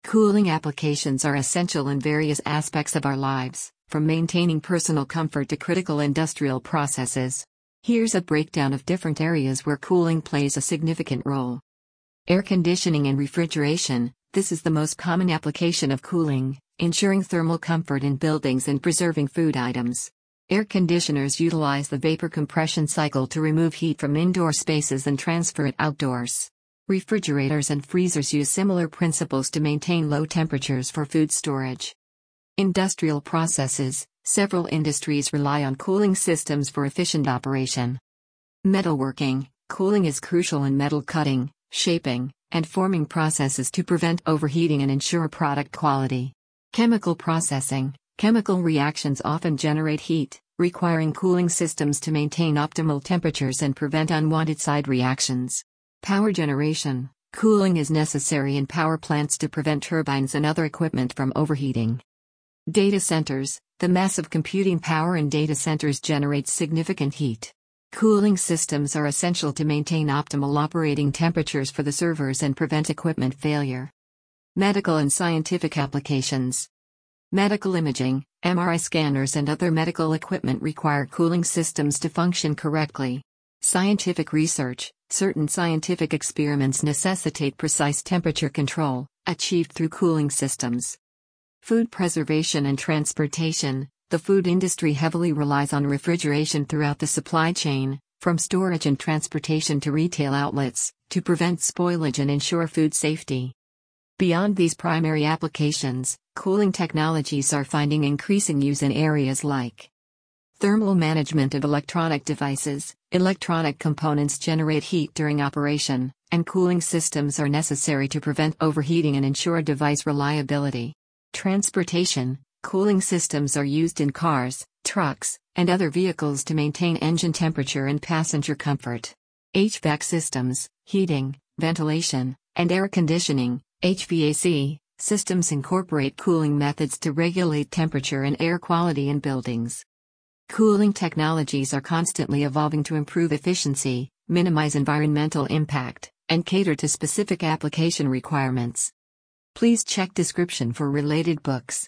Cooling applications are essential in various aspects of our lives, from maintaining personal comfort to critical industrial processes. Here's a breakdown of different areas where cooling plays a significant role. Air conditioning and refrigeration. This is the most common application of cooling, ensuring thermal comfort in buildings and preserving food items. Air conditioners utilize the vapor compression cycle to remove heat from indoor spaces and transfer it outdoors. Refrigerators and freezers use similar principles to maintain low temperatures for food storage. Industrial processes. Several industries rely on cooling systems for efficient operation. Metalworking. Cooling is crucial in metal cutting, shaping, and forming processes to prevent overheating and ensure product quality. Chemical processing. Chemical reactions often generate heat, requiring cooling systems to maintain optimal temperatures and prevent unwanted side reactions. Power generation. Cooling is necessary in power plants to prevent turbines and other equipment from overheating. Data centers. The massive computing power in data centers generates significant heat. Cooling systems are essential to maintain optimal operating temperatures for the servers and prevent equipment failure. Medical and scientific applications. Medical imaging, MRI scanners and other medical equipment require cooling systems to function correctly. Scientific research. Certain scientific experiments necessitate precise temperature control, achieved through cooling systems. Food preservation and transportation. The food industry heavily relies on refrigeration throughout the supply chain, from storage and transportation to retail outlets, to prevent spoilage and ensure food safety. Beyond these primary applications, cooling technologies are finding increasing use in areas like thermal management of electronic devices. Electronic components generate heat during operation, and cooling systems are necessary to prevent overheating and ensure device reliability. Transportation. Cooling systems are used in cars, trucks, and other vehicles to maintain engine temperature and passenger comfort. HVAC systems, heating, ventilation, and air conditioning, HVAC, systems incorporate cooling methods to regulate temperature and air quality in buildings. Cooling technologies are constantly evolving to improve efficiency, minimize environmental impact, and cater to specific application requirements. Please check description for related books.